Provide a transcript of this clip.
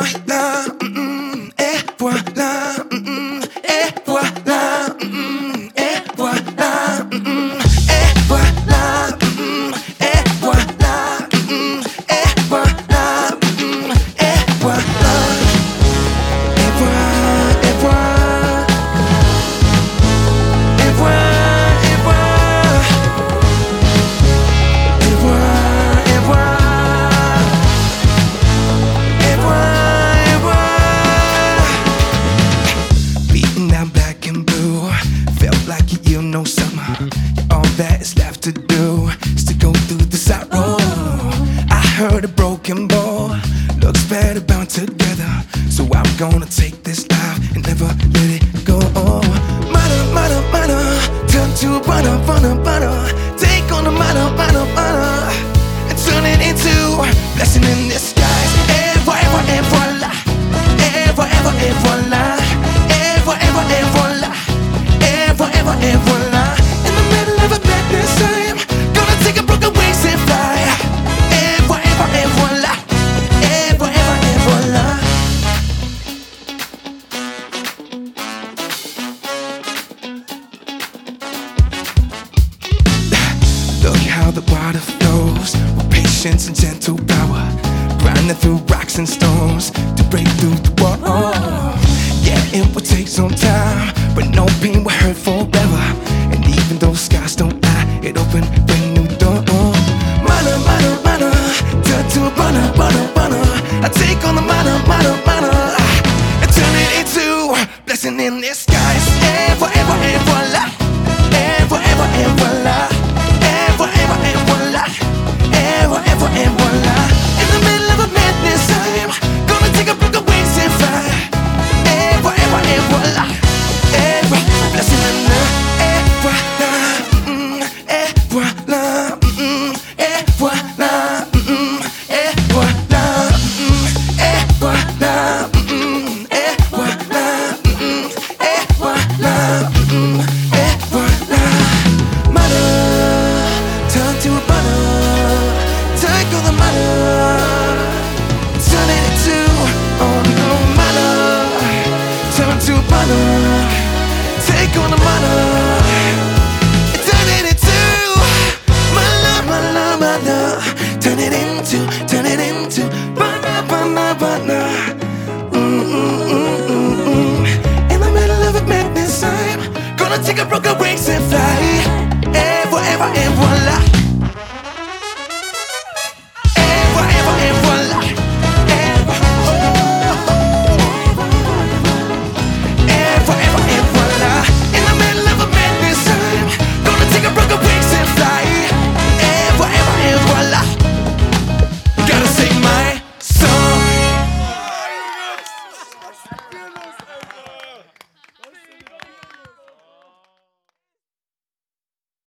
voilà, et voilà, et voilà, et voilà, et voilà, et voilà, et voilà, et voilà, et voilà, et voilà, et voilà, et voilà, et voilà. Beaten down black and blue, felt like you know summer. All that is left to do is to go through the sorrow. I heard a broken ball looks better bound together, so I'm gonna take this life and never let it go. Mana, mana, mana, turn to a butter, butter, butter. Take on the mana, mana, mana, and turn it into blessing in disguise. Et voilà, et voilà, et voilà, et voilà. Et voilà, in the middle of a madness time, gonna take a broken wings and fly. Et voilà, et voilà. Look how the water flows with patience and gentle power, grinding through rocks and stones to break through the wall. Yeah, it will take some time, but no pain will hurt forever. And even though skies don't